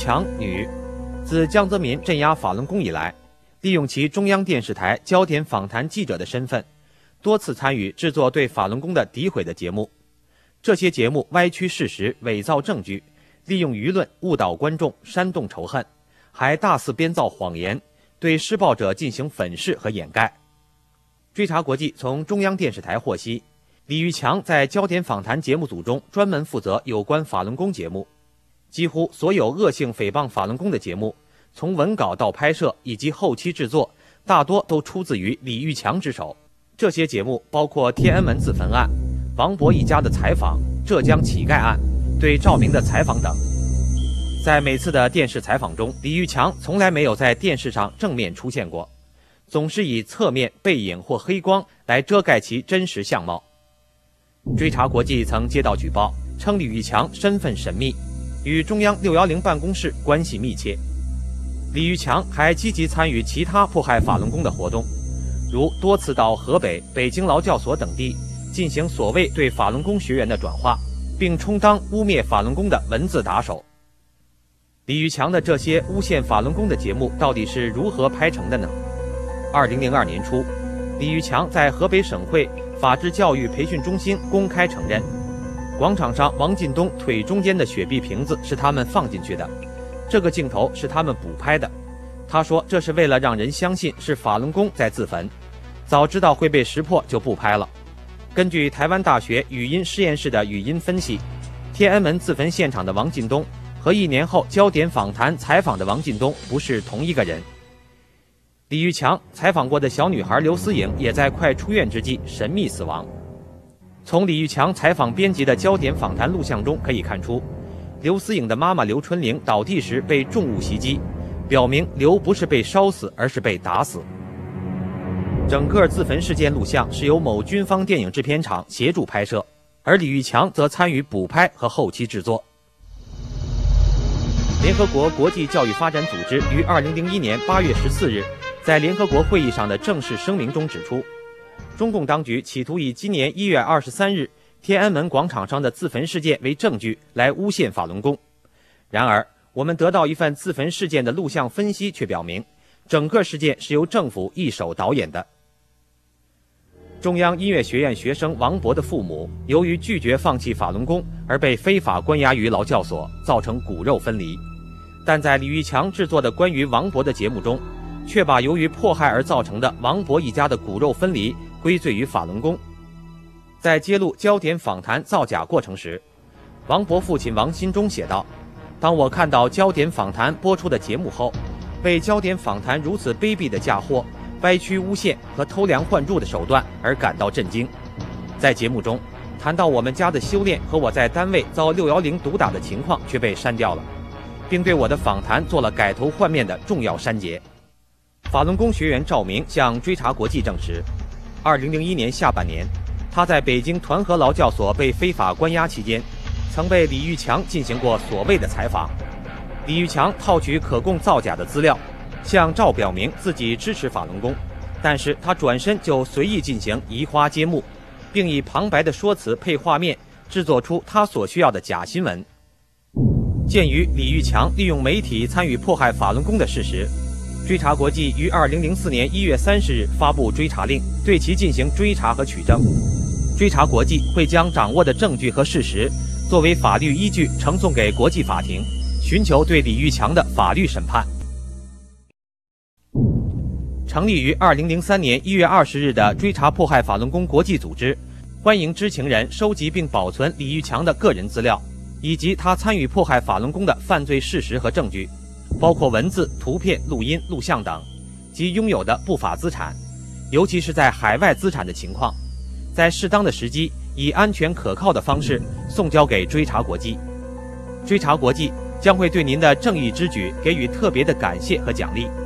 强，女，自江泽民镇压法轮功以来，利用其中央电视台焦点访谈记者的身份，多次参与制作对法轮功的诋毁的节目。这些节目歪曲事实、伪造证据，利用舆论误导观众、煽动仇恨，还大肆编造谎言，对施暴者进行粉饰和掩盖。追查国际从中央电视台获悉，李玉强在焦点访谈节目组中专门负责有关法轮功节目，几乎所有恶性诽谤法轮功的节目，从文稿到拍摄以及后期制作，大多都出自于李玉强之手。这些节目包括天安门自焚案、王博一家的采访、浙江乞丐案、对赵明的采访等。在每次的电视采访中，李玉强从来没有在电视上正面出现过，总是以侧面、背影或黑光来遮盖其真实相貌。追查国际曾接到举报，称李玉强身份神秘，与中央610办公室关系密切。李玉强还积极参与其他迫害法轮功的活动，如多次到河北、北京劳教所等地进行所谓对法轮功学员的转化，并充当污蔑法轮功的文字打手。李玉强的这些诬陷法轮功的节目到底是如何拍成的呢？2002年初，李玉强在河北省会法治教育培训中心公开承认，广场上王进东腿中间的雪碧瓶子是他们放进去的，这个镜头是他们补拍的。他说这是为了让人相信是法轮功在自焚，早知道会被识破就不拍了。根据台湾大学语音实验室的语音分析，天安门自焚现场的王进东和1年后焦点访谈采访的王进东不是同一个人。李玉强采访过的小女孩刘思颖也在快出院之际神秘死亡。从李玉强采访编辑的焦点访谈录像中可以看出，刘思颖的妈妈刘春玲倒地时被重物袭击，表明刘不是被烧死，而是被打死。整个自焚事件录像是由某军方电影制片厂协助拍摄，而李玉强则参与补拍和后期制作。联合国国际教育发展组织于2001年8月14日在联合国会议上的正式声明中指出，中共当局企图以今年1月23日天安门广场上的自焚事件为证据来诬陷法轮功。然而，我们得到一份自焚事件的录像分析，却表明整个事件是由政府一手导演的。中央音乐学院学生王博的父母由于拒绝放弃法轮功而被非法关押于劳教所，造成骨肉分离。但在李玉强制作的关于王博的节目中，却把由于迫害而造成的王博一家的骨肉分离归罪于法轮功。在揭露焦点访谈造假过程时，王博父亲王新忠写道：当我看到焦点访谈播出的节目后，为焦点访谈如此卑鄙的嫁祸、歪曲诬陷和偷梁换柱的手段而感到震惊。在节目中谈到我们家的修炼和我在单位遭610毒打的情况却被删掉了，并对我的访谈做了改头换面的重要删节。法轮功学员赵明向追查国际证实，2001年下半年，他在北京团河劳教所被非法关押期间，曾被李玉强进行过所谓的采访。李玉强套取可供造假的资料，向赵表明自己支持法轮功，但是他转身就随意进行移花接木，并以旁白的说辞配画面，制作出他所需要的假新闻。鉴于李玉强利用媒体参与迫害法轮功的事实，追查国际于2004年1月30日发布追查令，对其进行追查和取证。追查国际会将掌握的证据和事实作为法律依据呈送给国际法庭，寻求对李玉强的法律审判。成立于2003年1月20日的追查迫害法轮功国际组织，欢迎知情人收集并保存李玉强的个人资料，以及他参与迫害法轮功的犯罪事实和证据，包括文字、图片、录音、录像等，及拥有的不法资产，尤其是在海外资产的情况，在适当的时机以安全可靠的方式送交给追查国际。追查国际将会对您的正义之举给予特别的感谢和奖励。